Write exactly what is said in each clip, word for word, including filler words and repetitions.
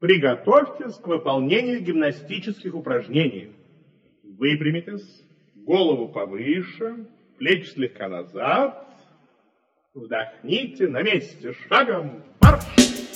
Приготовьтесь к выполнению гимнастических упражнений. Выпрямитесь, голову повыше, плечи слегка назад. Вдохните на месте, шагом марш!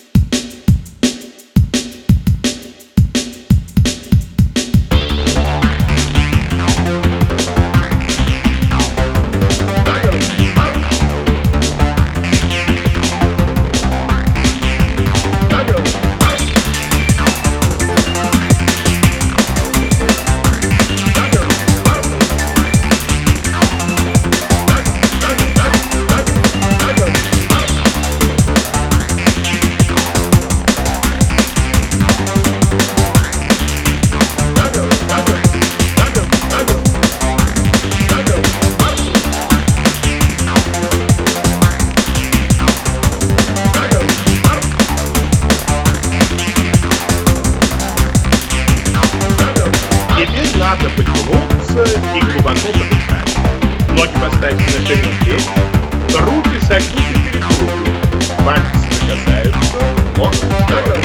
Надо потянуться и глубоко подышать. Ноги поставьте на ширинке, руки согните перед грудью. Пальцы соприкасаются, локоть.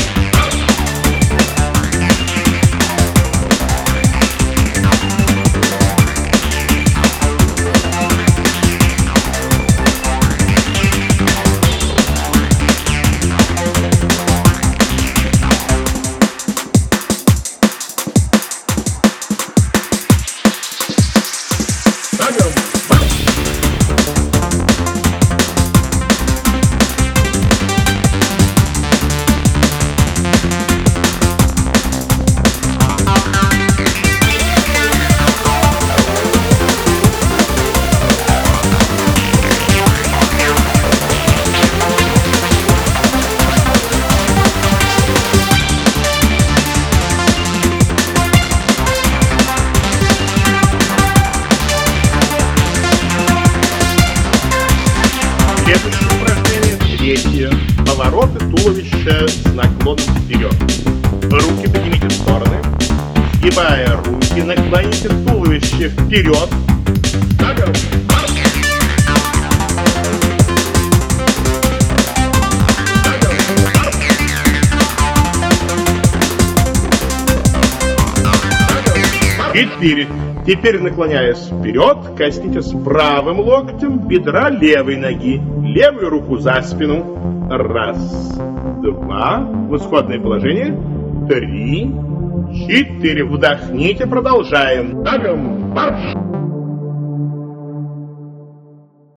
Следующее упражнение, третье. Повороты туловища с наклоном вперед. Руки поднимите в стороны. Сгибая руки, наклоните туловище вперед. Шагом. Четыре. Теперь, наклоняясь вперед, коснитесь правым локтем бедра левой ноги. Левую руку за спину. Раз, два. В исходное положение. Три, четыре. Вдохните, продолжаем. Шагом марш!